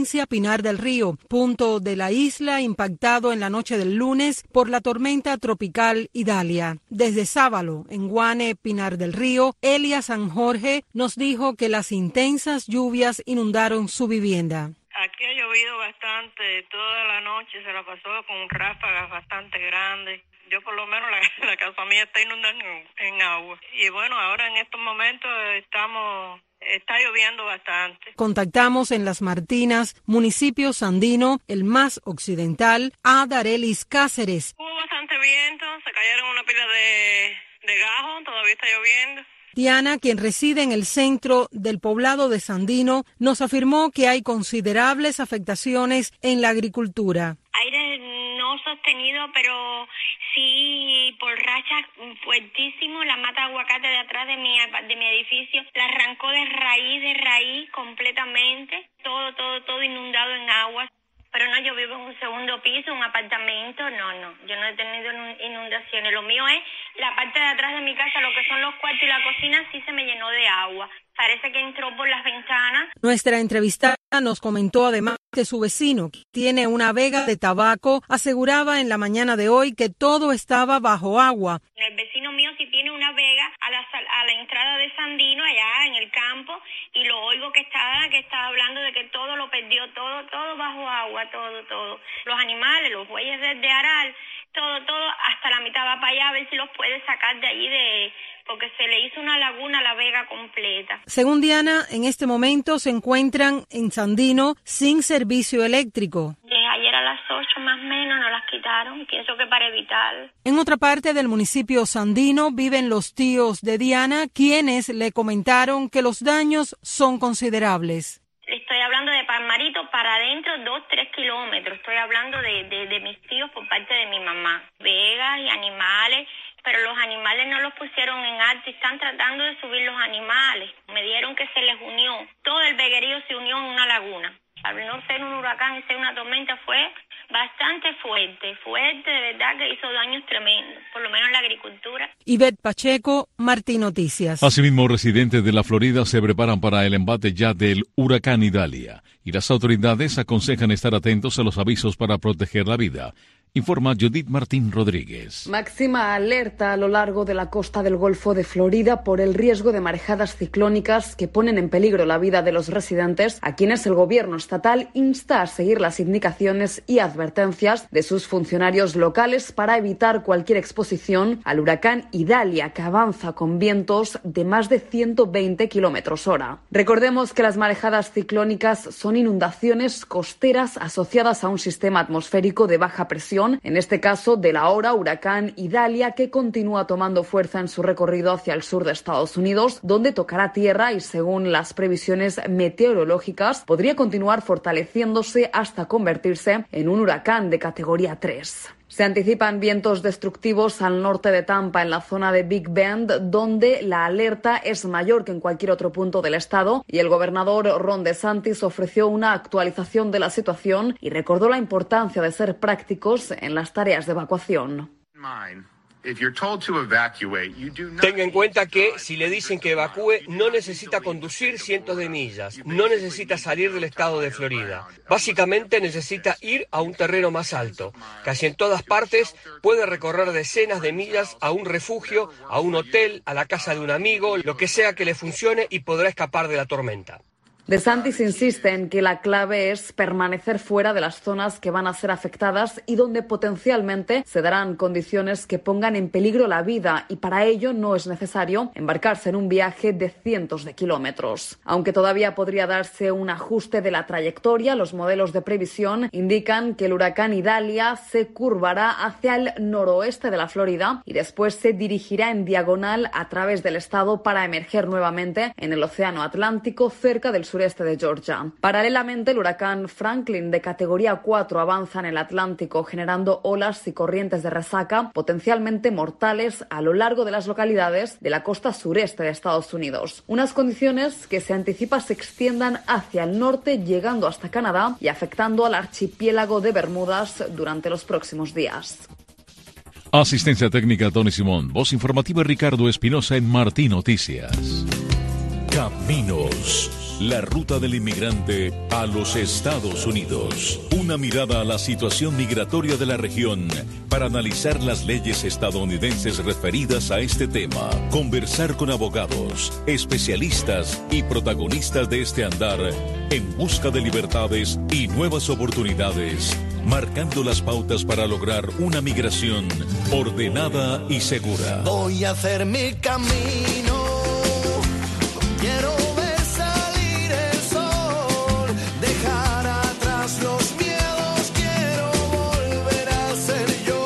provincia Pinar del Río, punto de la isla impactado en la noche del lunes por la tormenta tropical Idalia. Desde Sábalo, en Guane, Pinar del Río, Elia San Jorge nos dijo que las intensas lluvias inundaron su vivienda. Aquí ha llovido bastante, toda la noche se la pasó con ráfagas bastante grandes. Yo por lo menos la casa mía está inundada en agua. Y bueno, ahora en estos momentos está lloviendo bastante. Contactamos en Las Martinas, municipio sandino, el más occidental, a Darelis Cáceres. Hubo bastante viento, se cayeron una pila de gajos, todavía está lloviendo. Diana, quien reside en el centro del poblado de Sandino, nos afirmó que hay considerables afectaciones en la agricultura. Aire no sostenido, pero sí por rachas fuertísimo. La mata de aguacate de atrás de mi edificio la arrancó de raíz completamente. Todo inundado en agua. Pero no, yo vivo en un segundo piso, un apartamento, no, yo no he tenido inundaciones. Lo mío es la parte de atrás de mi casa, lo que son los cuartos y la cocina, sí se me llenó de agua. Parece que entró por las ventanas. Nuestra entrevistada nos comentó además que su vecino, que tiene una vega de tabaco, aseguraba en la mañana de hoy que todo estaba bajo agua. El vecino mío sí tiene una vega a la entrada de Sandino, allá en el campo, y lo oigo que está hablando de que todo lo perdió, todo bajo agua, todo. Los animales, los bueyes de aral, todo, hasta la mitad va para allá a ver si los puede sacar de allí porque se le hizo una laguna a la vega completa. Según Diana, en este momento se encuentran en Sandino sin servicio eléctrico. Ayer a las 8 más o menos nos las quitaron, pienso que para evitar. En otra parte del municipio sandino viven los tíos de Diana, quienes le comentaron que los daños son considerables. Estoy hablando de Palmarito para adentro, 2-3 kilómetros. Estoy hablando de mis tíos por parte de mi mamá. Vegas y animales, pero los animales no los pusieron en alto y están tratando de subir los animales. Me dieron que se les unió. Todo el veguerío se unió en una laguna. Al no ser un huracán y ser una tormenta fue bastante fuerte, de verdad que hizo daños tremendos, por lo menos en la agricultura. Ivette Pacheco, Martín Noticias. Asimismo, residentes de la Florida se preparan para el embate ya del huracán Idalia y las autoridades aconsejan estar atentos a los avisos para proteger la vida. Informa Judith Martín Rodríguez. Máxima alerta a lo largo de la costa del Golfo de Florida por el riesgo de marejadas ciclónicas que ponen en peligro la vida de los residentes, a quienes el gobierno estatal insta a seguir las indicaciones y advertencias de sus funcionarios locales para evitar cualquier exposición al huracán Idalia, que avanza con vientos de más de 120 kilómetros hora. Recordemos que las marejadas ciclónicas son inundaciones costeras asociadas a un sistema atmosférico de baja presión, en este caso del ahora huracán Idalia, que continúa tomando fuerza en su recorrido hacia el sur de Estados Unidos, donde tocará tierra y, según las previsiones meteorológicas, podría continuar fortaleciéndose hasta convertirse en un huracán de categoría 3. Se anticipan vientos destructivos al norte de Tampa, en la zona de Big Bend, donde la alerta es mayor que en cualquier otro punto del estado, y el gobernador Ron DeSantis ofreció una actualización de la situación y recordó la importancia de ser prácticos en las tareas de evacuación. Tenga en cuenta que si le dicen que evacúe, no necesita conducir cientos de millas, no necesita salir del estado de Florida. Básicamente necesita ir a un terreno más alto. Casi en todas partes puede recorrer decenas de millas a un refugio, a un hotel, a la casa de un amigo, lo que sea que le funcione, y podrá escapar de la tormenta. DeSantis insiste en que la clave es permanecer fuera de las zonas que van a ser afectadas y donde potencialmente se darán condiciones que pongan en peligro la vida, y para ello no es necesario embarcarse en un viaje de cientos de kilómetros. Aunque todavía podría darse un ajuste de la trayectoria, los modelos de previsión indican que el huracán Idalia se curvará hacia el noroeste de la Florida y después se dirigirá en diagonal a través del estado para emerger nuevamente en el océano Atlántico cerca del sureste de Georgia. Paralelamente, el huracán Franklin, de categoría 4, avanza en el Atlántico, generando olas y corrientes de resaca potencialmente mortales a lo largo de las localidades de la costa sureste de Estados Unidos. Unas condiciones que se anticipa se extiendan hacia el norte, llegando hasta Canadá y afectando al archipiélago de Bermudas durante los próximos días. Asistencia técnica Tony Simón. Voz informativa Ricardo Espinosa en Martín Noticias. Caminos. La ruta del inmigrante a los Estados Unidos. Una mirada a la situación migratoria de la región para analizar las leyes estadounidenses referidas a este tema. Conversar con abogados, especialistas y protagonistas de este andar en busca de libertades y nuevas oportunidades, marcando las pautas para lograr una migración ordenada y segura. Voy a hacer mi camino. Quiero ver salir el sol, dejar atrás los miedos, quiero volver a ser yo.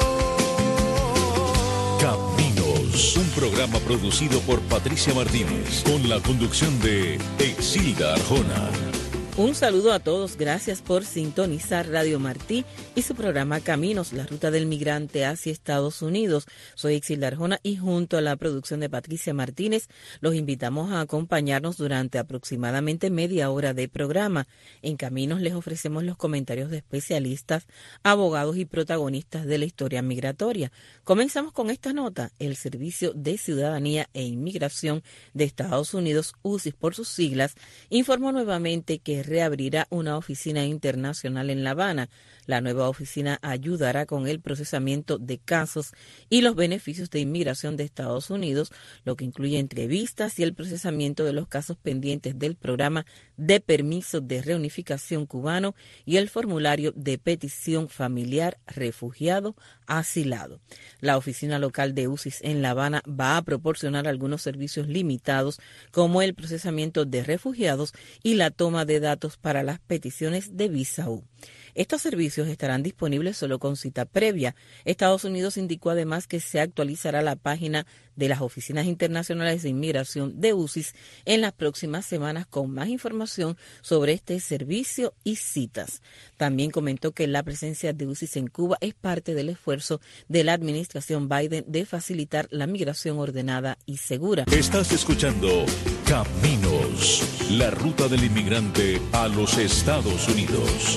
Caminos, un programa producido por Patricia Martínez, con la conducción de Exilda Arjona. Un saludo a todos, gracias por sintonizar Radio Martí y su programa Caminos, la ruta del migrante hacia Estados Unidos. Soy Exilda Arjona y junto a la producción de Patricia Martínez los invitamos a acompañarnos durante aproximadamente media hora de programa. En Caminos les ofrecemos los comentarios de especialistas, abogados y protagonistas de la historia migratoria. Comenzamos con esta nota. El Servicio de Ciudadanía e Inmigración de Estados Unidos, UCIS por sus siglas, informó nuevamente que reabrirá una oficina internacional en La Habana. La nueva oficina ayudará con el procesamiento de casos y los beneficios de inmigración de Estados Unidos, lo que incluye entrevistas y el procesamiento de los casos pendientes del programa de permiso de reunificación cubano y el formulario de petición familiar refugiado asilado. La oficina local de UCIS en La Habana va a proporcionar algunos servicios limitados como el procesamiento de refugiados y la toma de datos para las peticiones de visa U. Estos servicios estarán disponibles solo con cita previa. Estados Unidos indicó además que se actualizará la página de las oficinas internacionales de inmigración de UCIS en las próximas semanas con más información sobre este servicio y citas. También comentó que la presencia de UCIS en Cuba es parte del esfuerzo de la administración Biden de facilitar la migración ordenada y segura. Estás escuchando Caminos, la ruta del inmigrante a los Estados Unidos.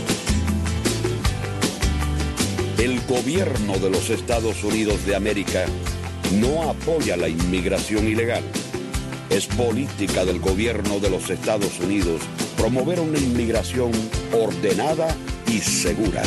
El gobierno de los Estados Unidos de América no apoya la inmigración ilegal. Es política del gobierno de los Estados Unidos promover una inmigración ordenada y segura.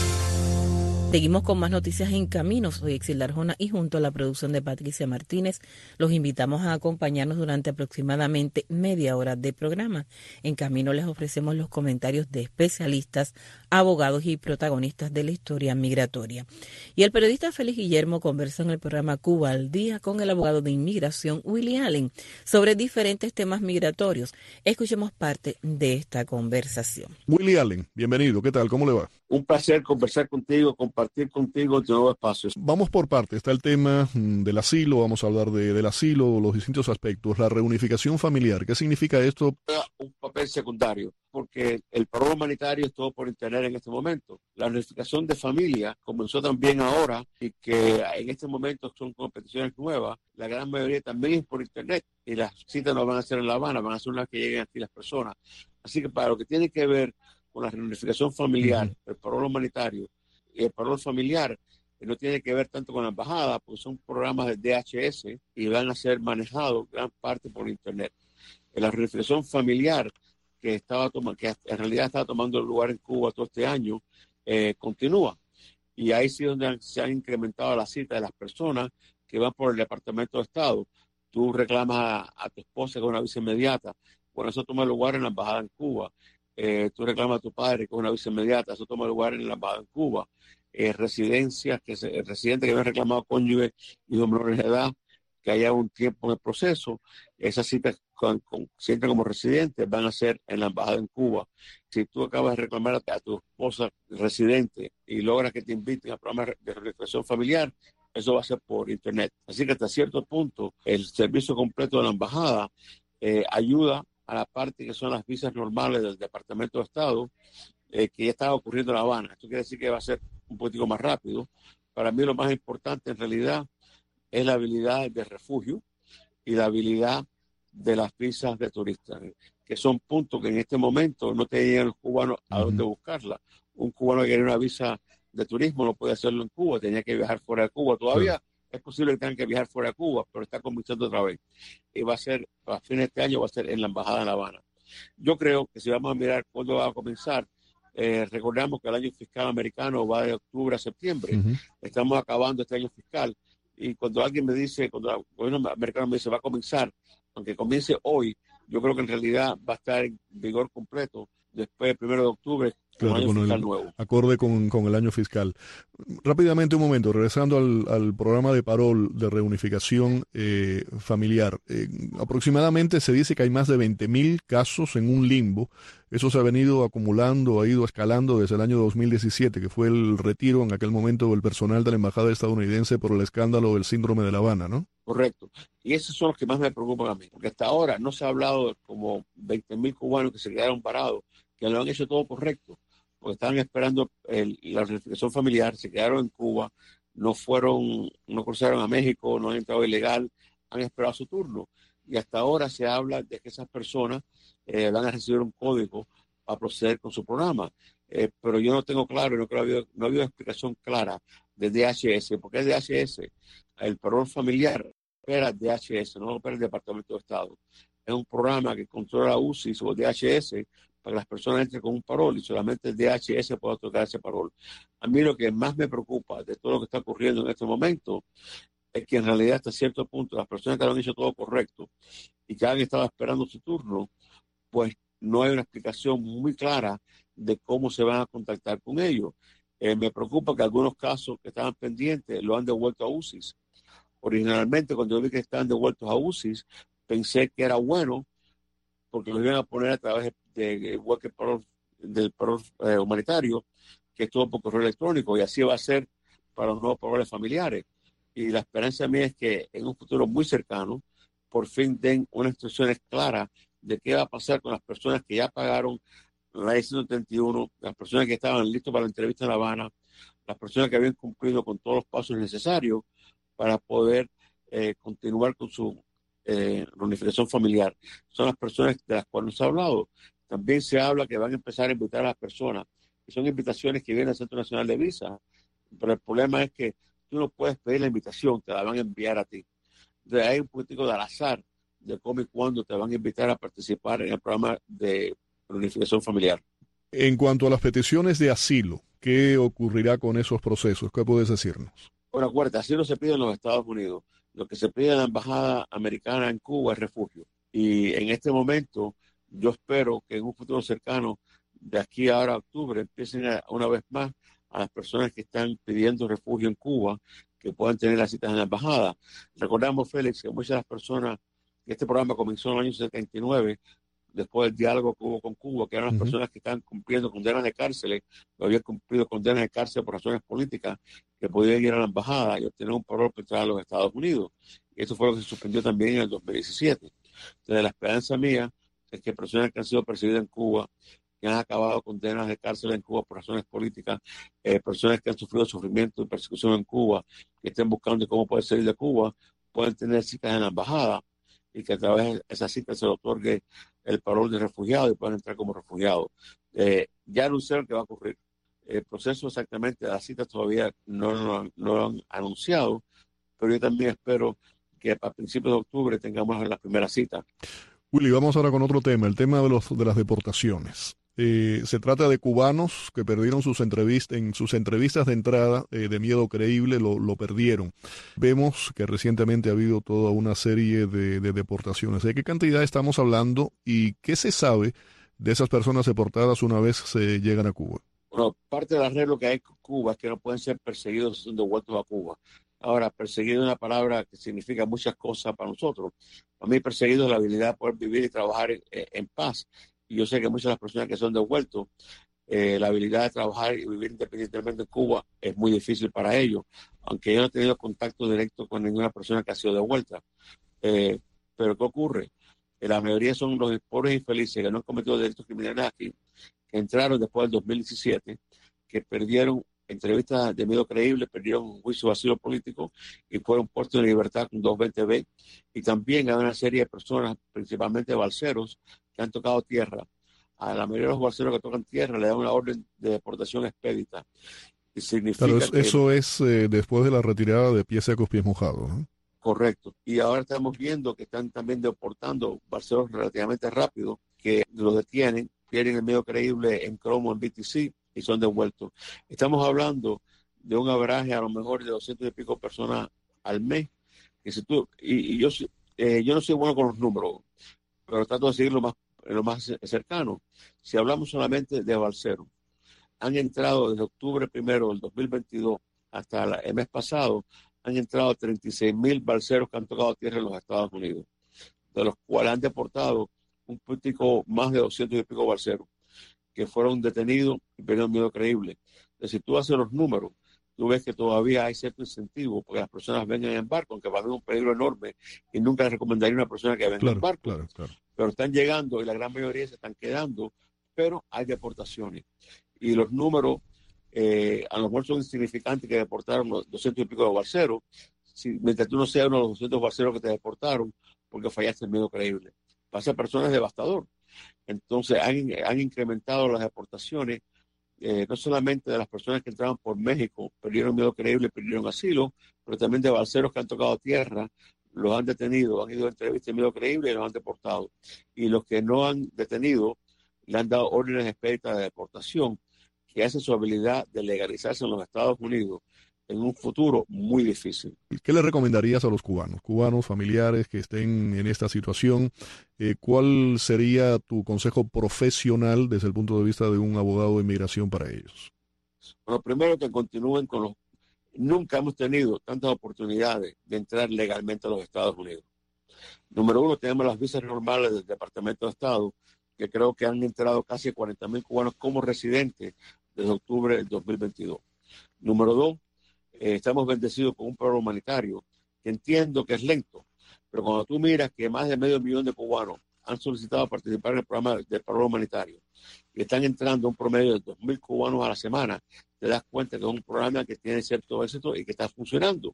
Seguimos con más noticias en Caminos. Soy Exilda Arjona y junto a la producción de Patricia Martínez los invitamos a acompañarnos durante aproximadamente media hora de programa. En Camino les ofrecemos los comentarios de especialistas, abogados y protagonistas de la historia migratoria. Y el periodista Félix Guillermo conversa en el programa Cuba al Día con el abogado de inmigración Willie Allen sobre diferentes temas migratorios. Escuchemos parte de esta conversación. Willie Allen, bienvenido. ¿Qué tal? ¿Cómo le va? Un placer conversar contigo, compartir contigo tu nuevo espacio. Vamos por partes. Está el tema del asilo, vamos a hablar del asilo, los distintos aspectos. La reunificación familiar, ¿qué significa esto? Un papel secundario, porque el programa humanitario es todo por internet en este momento. La reunificación de familia comenzó también ahora y que en este momento son competiciones nuevas. La gran mayoría también es por internet y las citas no van a ser en La Habana, van a ser unas que lleguen aquí las personas. Así que para lo que tiene que ver con la reunificación familiar, el parol humanitario y el parol familiar, no tiene que ver tanto con la embajada, porque son programas de DHS y van a ser manejados gran parte por internet. La reunificación familiar que en realidad estaba tomando lugar en Cuba todo este año, continúa. Y ahí sí donde se han incrementado las citas de las personas que van por el Departamento de Estado. Tú reclamas a tu esposa con una visa inmediata, bueno, eso toma lugar en la embajada en Cuba. Tú reclamas a tu padre con una visa inmediata, eso toma lugar en la embajada en Cuba. Residencias, residentes que habían reclamado cónyuges y menores de edad, que haya un tiempo en el proceso, esas citas si entran como residentes van a ser en la embajada en Cuba. Si tú acabas de reclamar a tu esposa residente y logras que te inviten al programa de reunificación familiar, eso va a ser por internet. Así que hasta cierto punto el servicio completo de la embajada ayuda a la parte que son las visas normales del Departamento de Estado, que ya estaba ocurriendo en La Habana. Esto quiere decir que va a ser un poquito más rápido. Para mí lo más importante en realidad es la habilidad de refugio y la habilidad de las visas de turistas, que son puntos que en este momento no tenían los cubanos a dónde buscarla. Un cubano que quería una visa de turismo no puede hacerlo en Cuba, tenía que viajar fuera de Cuba. Todavía es posible que tengan que viajar fuera de Cuba, pero está comenzando otra vez. Y va a ser, a fines de este año, va a ser en la embajada de La Habana. Yo creo que si vamos a mirar cuándo va a comenzar, recordamos que el año fiscal americano va de octubre a septiembre. Estamos acabando este año fiscal. Y cuando alguien me dice, cuando el gobierno americano me dice va a comenzar, aunque comience hoy, yo creo que en realidad va a estar en vigor completo después del 1 de octubre, claro, con el año fiscal nuevo. nuevo. Acorde con el año fiscal. Rápidamente, un momento, regresando al programa de parol de reunificación familiar. Aproximadamente se dice que hay más de 20.000 casos en un limbo. Eso se ha venido acumulando, ha ido escalando desde el año 2017, que fue el retiro en aquel momento del personal de la embajada estadounidense por el escándalo del síndrome de La Habana, ¿no? Correcto. Y esos son los que más me preocupan a mí, porque hasta ahora no se ha hablado de como 20.000 cubanos que se quedaron parados, que lo han hecho todo correcto, porque estaban esperando la reunificación familiar, se quedaron en Cuba, no cruzaron a México, no han entrado ilegal, han esperado su turno. Y hasta ahora se habla de que esas personas van a recibir un código para proceder con su programa. Pero yo no tengo claro, no ha habido explicación clara de DHS. ¿Por qué DHS? El parol familiar opera DHS, no opera el Departamento de Estado. Es un programa que controla UCIS o DHS para que las personas entren con un parol y solamente el DHS puede otorgar ese parol. A mí lo que más me preocupa de todo lo que está ocurriendo en este momento es que en realidad hasta cierto punto las personas que lo han hecho todo correcto y que han estado esperando su turno, pues no hay una explicación muy clara de cómo se van a contactar con ellos. Me preocupa que algunos casos que estaban pendientes lo han devuelto a UCIS. Originalmente, cuando yo vi que estaban devueltos a UCIS, pensé que era bueno porque los iban a poner a través del parol humanitario, que es todo por correo electrónico, y así va a ser para los nuevos paroles familiares. Y la esperanza mía es que en un futuro muy cercano, por fin den unas instrucciones claras de qué va a pasar con las personas que ya pagaron la ley 131, las personas que estaban listos para la entrevista en La Habana, las personas que habían cumplido con todos los pasos necesarios para poder continuar con su reunificación familiar. Son las personas de las cuales nos ha hablado. También se habla que van a empezar a invitar a las personas, y son invitaciones que vienen al Centro Nacional de Visa, pero el problema es que tú no puedes pedir la invitación, te la van a enviar a ti. Entonces hay un poquitico de al azar de cómo y cuándo te van a invitar a participar en el programa de reunificación familiar. En cuanto a las peticiones de asilo, ¿qué ocurrirá con esos procesos? ¿Qué puedes decirnos? Bueno, acuérdate, asilo se pide en los Estados Unidos. Lo que se pide en la embajada americana en Cuba es refugio. Y en este momento, yo espero que en un futuro cercano, de aquí ahora a octubre, empiecen una vez más a las personas que están pidiendo refugio en Cuba, que puedan tener las citas en la embajada. Recordamos, Félix, que muchas de las personas, que este programa comenzó en el año 79, después del diálogo que hubo con Cuba, que eran las personas que estaban cumpliendo condenas de cárcel, que habían cumplido condenas de cárcel por razones políticas, que podían ir a la embajada y obtener un parol para entrar a los Estados Unidos. Y eso fue lo que se suspendió también en el 2017. Entonces, la esperanza mía es que personas que han sido perseguidas en Cuba, que han acabado condenas de cárcel en Cuba por razones políticas, personas que han sufrido sufrimiento y persecución en Cuba, que estén buscando cómo poder salir de Cuba, pueden tener citas en la embajada y que a través de esas citas se le otorgue el parol de refugiado y puedan entrar como refugiados. Ya anunciaron que va a ocurrir. El proceso exactamente de las citas todavía no lo han anunciado, pero yo también espero que a principios de octubre tengamos las primeras citas. Willy, vamos ahora con otro tema, el tema de las deportaciones. Se trata de cubanos que perdieron en sus entrevistas de entrada de miedo creíble, lo perdieron. Vemos que recientemente ha habido toda una serie de deportaciones. ¿De qué cantidad estamos hablando y qué se sabe de esas personas deportadas una vez se llegan a Cuba? Bueno, parte del arreglo que hay con Cuba es que no pueden ser perseguidos si son devueltos a Cuba. Ahora, perseguido es una palabra que significa muchas cosas para nosotros. Para mí, perseguido es la habilidad de poder vivir y trabajar en paz. Y yo sé que muchas de las personas que son devueltos, la habilidad de trabajar y vivir independientemente en Cuba es muy difícil para ellos, aunque yo no he tenido contacto directo con ninguna persona que ha sido devuelta. Pero ¿qué ocurre? La mayoría son los pobres infelices que no han cometido delitos criminales aquí, que entraron después del 2017, que perdieron entrevistas de miedo creíble, perdieron un juicio de asilo político y fueron puestos en libertad con 220B. Y también hay una serie de personas, principalmente balseros, que han tocado tierra. A la mayoría de los balseros que tocan tierra le dan una orden de deportación expedita. Y significa eso es después de la retirada de pies secos, pies mojados, ¿no? Correcto. Y ahora estamos viendo que están también deportando balseros relativamente rápido, que los detienen, pierden el medio creíble en cromo, en BTC y son devueltos. Estamos hablando de un average a lo mejor de 200 y pico personas al mes. Que si tú, yo no soy bueno con los números, pero trato de seguir lo más cercano. Si hablamos solamente de balseros, han entrado desde octubre 1 del 2022 hasta el mes pasado, han entrado 36,000 balseros que han tocado tierra en los Estados Unidos, de los cuales han deportado un poquitico más de 200 y pico balseros que fueron detenidos y perdieron miedo creíble. Entonces, si tú haces los números, tú ves que todavía hay cierto incentivo porque las personas vengan en barco, aunque va a haber un peligro enorme y nunca les recomendaría a una persona que venga en barco. Claro. Pero están llegando y la gran mayoría se están quedando, pero hay deportaciones. Y los números a lo mejor son insignificantes, que deportaron los 200 y pico de balseros, mientras tú no seas uno de los 200 balseros que te deportaron porque fallaste el miedo creíble. Para esas personas es devastador. Entonces han incrementado las deportaciones, no solamente de las personas que entraban por México, perdieron miedo creíble, perdieron asilo, pero también de balseros que han tocado tierra, los han detenido, han ido a entrevistas de miedo creíble y los han deportado. Y los que no han detenido, le han dado órdenes expeditas de deportación que hacen su habilidad de legalizarse en los Estados Unidos en un futuro muy difícil. ¿Qué le recomendarías a los cubanos familiares que estén en esta situación? ¿Cuál sería tu consejo profesional desde el punto de vista de un abogado de inmigración para ellos? Bueno, primero que continúen con Nunca hemos tenido tantas oportunidades de entrar legalmente a los Estados Unidos. Número uno, tenemos las visas normales del Departamento de Estado, que creo que han entrado casi 40,000 cubanos como residentes desde octubre del 2022. Número dos, estamos bendecidos con un programa humanitario que entiendo que es lento, pero cuando tú miras que más de 500,000 de cubanos han solicitado participar en el programa del programa humanitario y están entrando un promedio de 2,000 cubanos a la semana, te das cuenta que es un programa que tiene cierto éxito y que está funcionando.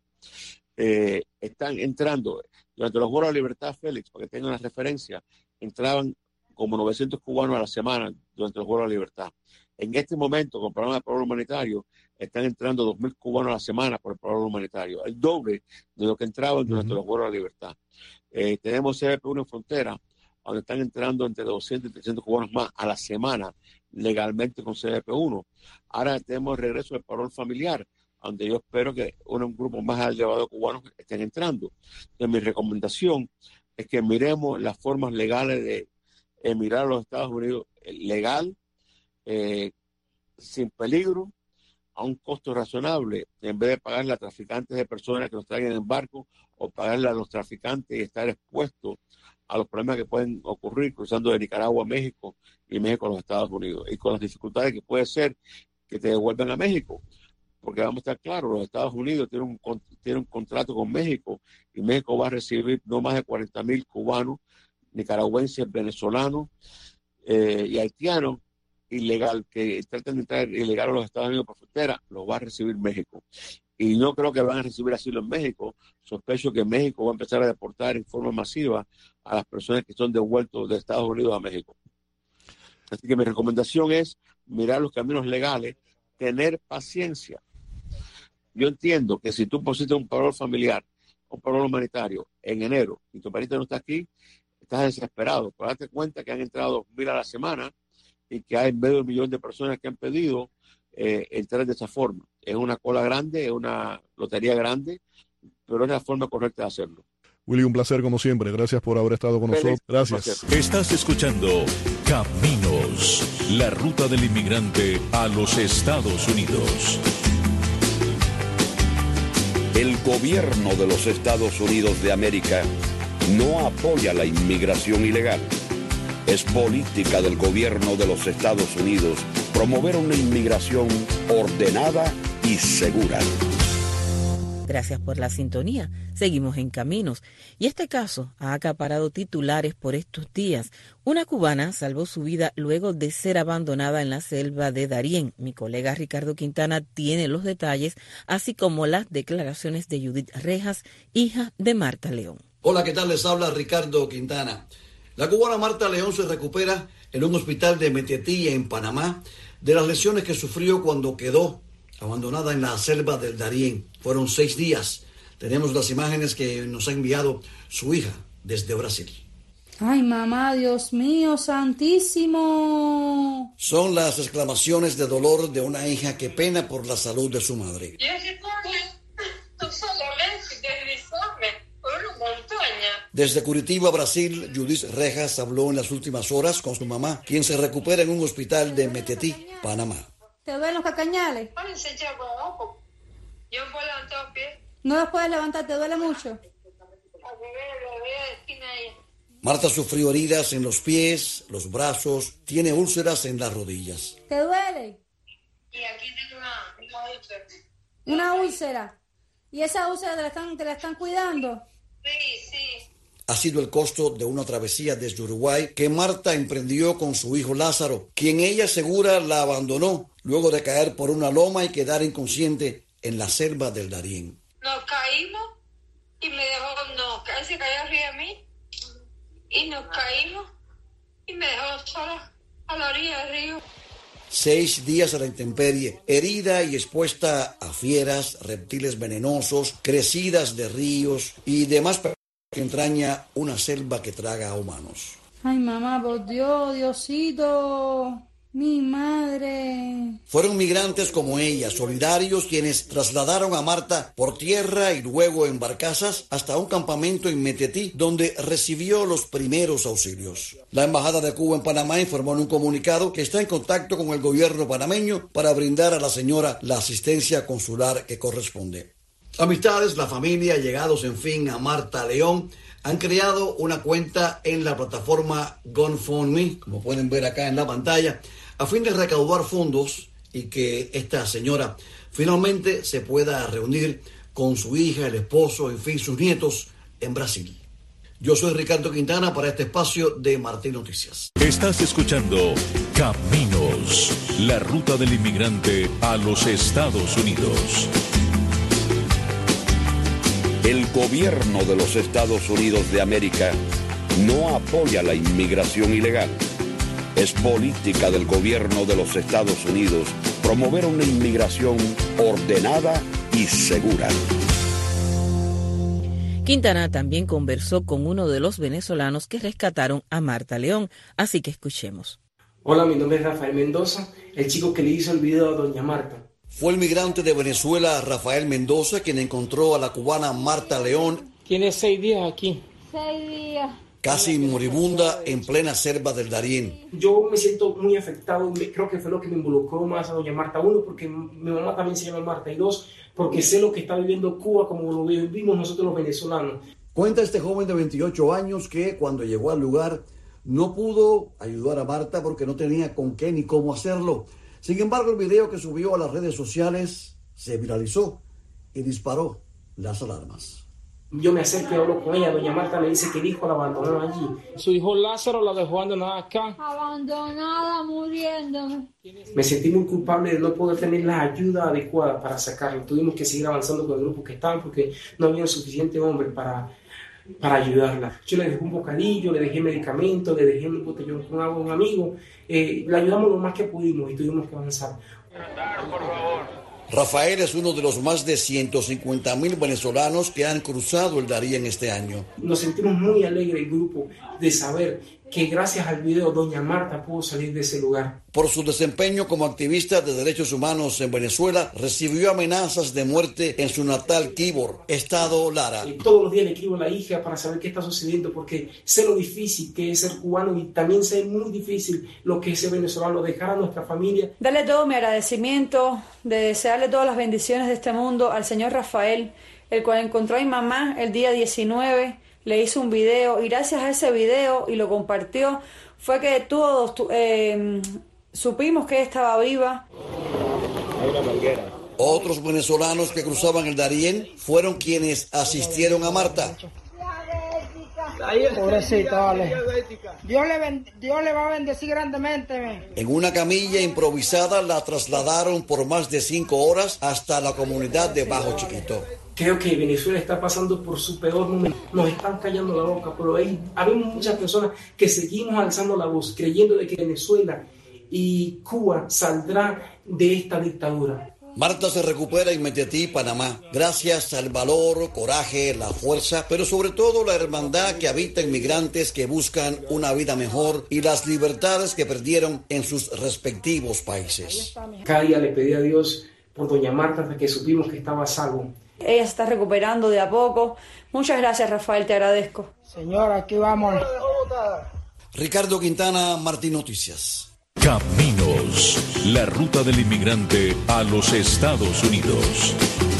Están entrando, durante los Juegos de la Libertad, Félix, para que tengan una referencia, entraban como 900 cubanos a la semana durante los Juegos de la Libertad. En este momento, con el programa de programa humanitario, están entrando 2,000 cubanos a la semana por el programa humanitario, el doble de lo que entraban durante los Juegos de la Libertad. Tenemos CBP1 en frontera, donde están entrando entre 200 y 300 cubanos más a la semana legalmente con CBP1. Ahora tenemos el regreso del parol familiar, donde yo espero que un grupo más elevado de cubanos estén entrando. Entonces, mi recomendación es que miremos las formas legales de emigrar a los Estados Unidos legal, sin peligro, a un costo razonable, en vez de pagarle a traficantes de personas que nos traigan en barco o pagarle a los traficantes y estar expuestos a los problemas que pueden ocurrir cruzando de Nicaragua a México y México a los Estados Unidos, y con las dificultades que puede ser que te devuelvan a México, porque vamos a estar claros, los Estados Unidos tienen un contrato con México y México va a recibir no más de 40,000 cubanos, nicaragüenses, venezolanos y haitianos ilegal, que tratan de entrar ilegal a los Estados Unidos por frontera, los va a recibir México. Y no creo que van a recibir asilo en México. Sospecho que México va a empezar a deportar en forma masiva a las personas que son devueltos de Estados Unidos a México. Así que mi recomendación es mirar los caminos legales, tener paciencia. Yo entiendo que si tú pusiste un parol familiar, un parol humanitario en enero y tu pariente no está aquí, estás desesperado. Pero date cuenta que han entrado 2,000 a la semana y que hay 500,000 de personas que han pedido entrar de esa forma. Es una cola grande, es una lotería grande, pero es la forma correcta de hacerlo. Willy, un placer como siempre. Gracias por haber estado con nosotros. Gracias. Estás escuchando Caminos, la ruta del inmigrante a los Estados Unidos. El gobierno de los Estados Unidos de América no apoya la inmigración ilegal. Es política del gobierno de los Estados Unidos promover una inmigración ordenada y segura. Gracias por la sintonía. Seguimos en Caminos. Y este caso ha acaparado titulares por estos días. Una cubana salvó su vida luego de ser abandonada en la selva de Darién. Mi colega Ricardo Quintana tiene los detalles, así como las declaraciones de Judith Rejas, hija de Marta León. Hola, ¿qué tal? Les habla Ricardo Quintana. La cubana Marta León se recupera en un hospital de Metietí, en Panamá, de las lesiones que sufrió cuando quedó abandonada en la selva del Darién. Fueron 6 días. Tenemos las imágenes que nos ha enviado su hija desde Brasil. Ay, mamá, Dios mío, santísimo. Son las exclamaciones de dolor de una hija que pena por la salud de su madre. Desde Curitiba, Brasil, Judith Rejas habló en las últimas horas con su mamá, quien se recupera en un hospital de Metetí, Panamá. ¿Te duelen los cacañales? ¿No los puedes levantar? ¿Te duele mucho? Marta sufrió heridas en los pies, los brazos, tiene úlceras en las rodillas. ¿Te duele? Y aquí tengo una úlcera. ¿Una úlcera? ¿Y esa úlcera te la están cuidando? Sí. Ha sido el costo de una travesía desde Uruguay que Marta emprendió con su hijo Lázaro, quien ella asegura la abandonó luego de caer por una loma y quedar inconsciente en la selva del Darién. Nos caímos y me dejó, él se cayó arriba de mí y nos caímos y me dejó sola a la orilla del río. 6 días a la intemperie, herida y expuesta a fieras, reptiles venenosos, crecidas de ríos y demás que entraña una selva que traga a humanos. Ay, mamá, por Dios, Diosito, mi madre. Fueron migrantes como ella, solidarios, quienes trasladaron a Marta por tierra y luego en barcazas hasta un campamento en Metetí, donde recibió los primeros auxilios. La Embajada de Cuba en Panamá informó en un comunicado que está en contacto con el gobierno panameño para brindar a la señora la asistencia consular que corresponde. Amistades, la familia, llegados en fin a Marta León, han creado una cuenta en la plataforma GoFundMe, como pueden ver acá en la pantalla, a fin de recaudar fondos y que esta señora finalmente se pueda reunir con su hija, el esposo, en fin, sus nietos en Brasil. Yo soy Ricardo Quintana para este espacio de Martín Noticias. Estás escuchando Caminos, la ruta del inmigrante a los Estados Unidos. El gobierno de los Estados Unidos de América no apoya la inmigración ilegal. Es política del gobierno de los Estados Unidos promover una inmigración ordenada y segura. Quintana también conversó con uno de los venezolanos que rescataron a Marta León, así que escuchemos. Hola, mi nombre es Rafael Mendoza, el chico que le hizo el video a doña Marta. Fue el migrante de Venezuela, Rafael Mendoza, quien encontró a la cubana Marta León. Tiene 6 días aquí. 6 días. Casi moribunda en plena selva del Darién. Yo me siento muy afectado, creo que fue lo que me involucró más a doña Marta. 1, porque mi mamá también se llama Marta, y 2, porque sé lo que está viviendo Cuba como lo vivimos nosotros los venezolanos. Cuenta este joven de 28 años que cuando llegó al lugar no pudo ayudar a Marta porque no tenía con qué ni cómo hacerlo. Sin embargo, el video que subió a las redes sociales se viralizó y disparó las alarmas. Yo me acerco y hablo con ella. Doña Marta me dice que el hijo la abandonó allí. Su hijo Lázaro la dejó abandonada acá. Abandonada, muriéndome. Me sentí muy culpable de no poder tener la ayuda adecuada para sacarlo. Tuvimos que seguir avanzando con el grupo que estaban porque no había suficiente hombre para ayudarla. Yo le dejé un bocadillo, le dejé medicamentos, le dejé un botellón con agua a un amigo. Le ayudamos lo más que pudimos y tuvimos que avanzar. Por favor. Rafael es uno de los más de 150,000 venezolanos que han cruzado el Darién este año. Nos sentimos muy alegres el grupo de saber que gracias al video doña Marta pudo salir de ese lugar. Por su desempeño como activista de derechos humanos en Venezuela, recibió amenazas de muerte en su natal Quibor, estado Lara. Todos los días le escribo a la hija para saber qué está sucediendo porque sé lo difícil que es ser cubano y también sé muy difícil lo que es ser venezolano, dejar a nuestra familia. Darle todo mi agradecimiento, de desearle todas las bendiciones de este mundo al señor Rafael, el cual encontró a mi mamá el día 19, le hizo un video y gracias a ese video y lo compartió, fue que todos supimos que ella estaba viva. Otros venezolanos que cruzaban el Darién fueron quienes asistieron a Marta. Pobrecita, vale. Dios le va a bendecir grandemente. En una camilla improvisada la trasladaron por más de 5 horas hasta la comunidad de Bajo Chiquito. Creo que Venezuela está pasando por su peor momento. Nos están callando la boca, pero habemos muchas personas que seguimos alzando la voz, creyendo de que Venezuela y Cuba saldrá de esta dictadura. Marta se recupera en Metetí, Panamá, gracias al valor, coraje, la fuerza, pero sobre todo la hermandad que habita en migrantes que buscan una vida mejor y las libertades que perdieron en sus respectivos países. Cada día le pedí a Dios por doña Marta hasta que supimos que estaba a salvo. Ella se está recuperando de a poco. Muchas gracias, Rafael, te agradezco. Señor, aquí vamos. Ricardo Quintana, Martín Noticias. Caminos, la ruta del inmigrante a los Estados Unidos.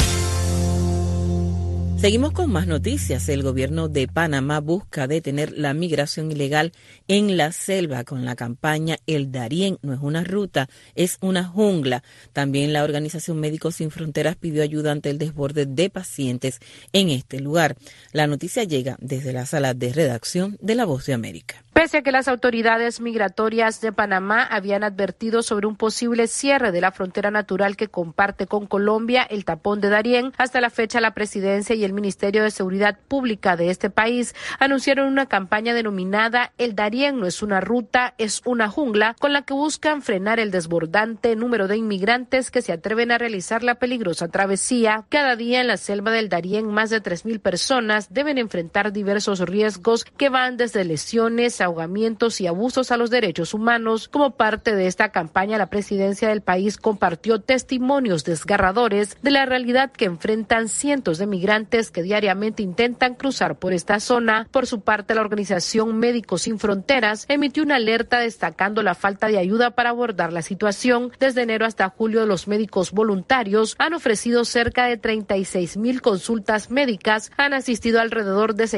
Seguimos con más noticias. El gobierno de Panamá busca detener la migración ilegal en la selva con la campaña El Darién no es una ruta, es una jungla. También la organización Médicos Sin Fronteras pidió ayuda ante el desborde de pacientes en este lugar. La noticia llega desde la sala de redacción de La Voz de América. Pese a que las autoridades migratorias de Panamá habían advertido sobre un posible cierre de la frontera natural que comparte con Colombia, el tapón de Darién, hasta la fecha la presidencia y el Ministerio de Seguridad Pública de este país anunciaron una campaña denominada El Darién no es una ruta, es una jungla, con la que buscan frenar el desbordante número de inmigrantes que se atreven a realizar la peligrosa travesía. Cada día en la selva del Darién más de 3,000 personas deben enfrentar diversos riesgos que van desde lesiones, ahogamientos y abusos a los derechos humanos. Como parte de esta campaña, la presidencia del país compartió testimonios desgarradores de la realidad que enfrentan cientos de migrantes que diariamente intentan cruzar por esta zona. Por su parte, la organización Médicos Sin Fronteras emitió una alerta destacando la falta de ayuda para abordar la situación. Desde enero hasta julio, los médicos voluntarios han ofrecido cerca de 36,000 consultas médicas, han asistido alrededor de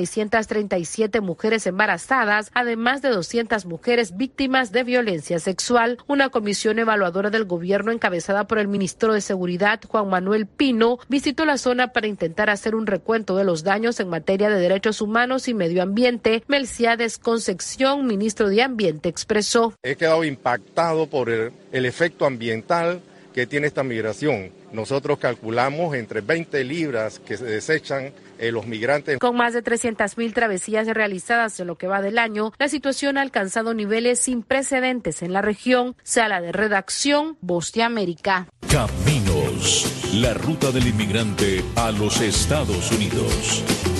637 mujeres embarazadas, además de 200 mujeres víctimas de violencia sexual. Una comisión evaluadora del gobierno encabezada por el ministro de Seguridad, Juan Manuel Pino, visitó la zona para intentar hacer un recuento de los daños en materia de derechos humanos y medio ambiente. Melciades Concepción, ministro de Ambiente, expresó: he quedado impactado por el efecto ambiental que tiene esta migración. Nosotros calculamos entre 20 libras que se desechan los migrantes. Con más de 300,000 travesías realizadas en lo que va del año, la situación ha alcanzado niveles sin precedentes en la región. Sala de redacción, Voz de América. Caminos, la ruta del inmigrante a los Estados Unidos.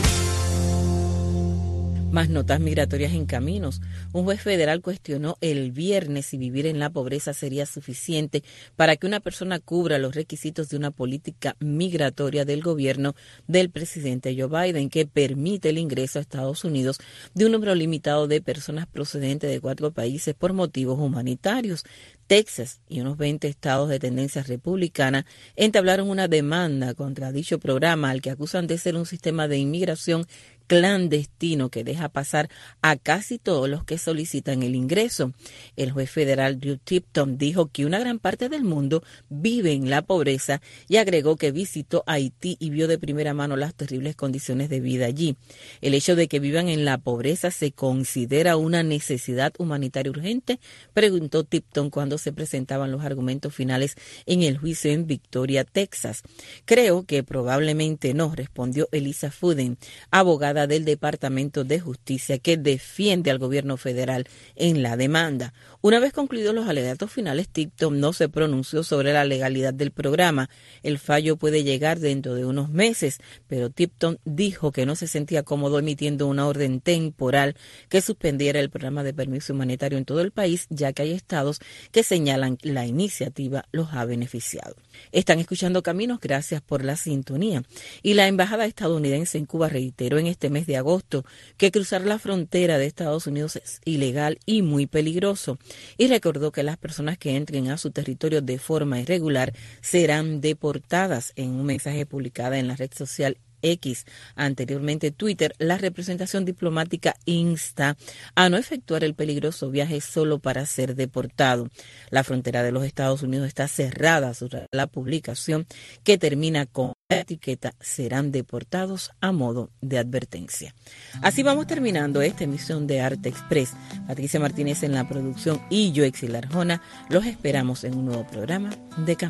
Más notas migratorias en Caminos. Un juez federal cuestionó el viernes si vivir en la pobreza sería suficiente para que una persona cubra los requisitos de una política migratoria del gobierno del presidente Joe Biden, que permite el ingreso a Estados Unidos de un número limitado de personas procedentes de 4 países por motivos humanitarios. Texas y unos 20 estados de tendencia republicana entablaron una demanda contra dicho programa, al que acusan de ser un sistema de inmigración clandestino que deja pasar a casi todos los que solicitan el ingreso. El juez federal Drew Tipton dijo que una gran parte del mundo vive en la pobreza y agregó que visitó Haití y vio de primera mano las terribles condiciones de vida allí. El hecho de que vivan en la pobreza se considera una necesidad humanitaria urgente, preguntó Tipton cuando se presentaban los argumentos finales en el juicio en Victoria, Texas. Creo que probablemente no, respondió Elisa Fuden, abogada del Departamento de Justicia que defiende al gobierno federal en la demanda. Una vez concluidos los alegatos finales, Tipton no se pronunció sobre la legalidad del programa. El fallo puede llegar dentro de unos meses, pero Tipton dijo que no se sentía cómodo emitiendo una orden temporal que suspendiera el programa de permiso humanitario en todo el país, ya que hay estados que señalan la iniciativa los ha beneficiado. Están escuchando Caminos, gracias por la sintonía. Y la embajada estadounidense en Cuba reiteró en este mes de agosto que cruzar la frontera de Estados Unidos es ilegal y muy peligroso, y recordó que las personas que entren a su territorio de forma irregular serán deportadas. En un mensaje publicado en la red social X, anteriormente Twitter, la representación diplomática insta a no efectuar el peligroso viaje solo para ser deportado. La frontera de los Estados Unidos está cerrada sobre la publicación, que termina con la etiqueta "serán deportados" a modo de advertencia. Así vamos terminando esta emisión de Arte Express. Patricia Martínez en la producción y yo, Exil Arjona, los esperamos en un nuevo programa de Caminos.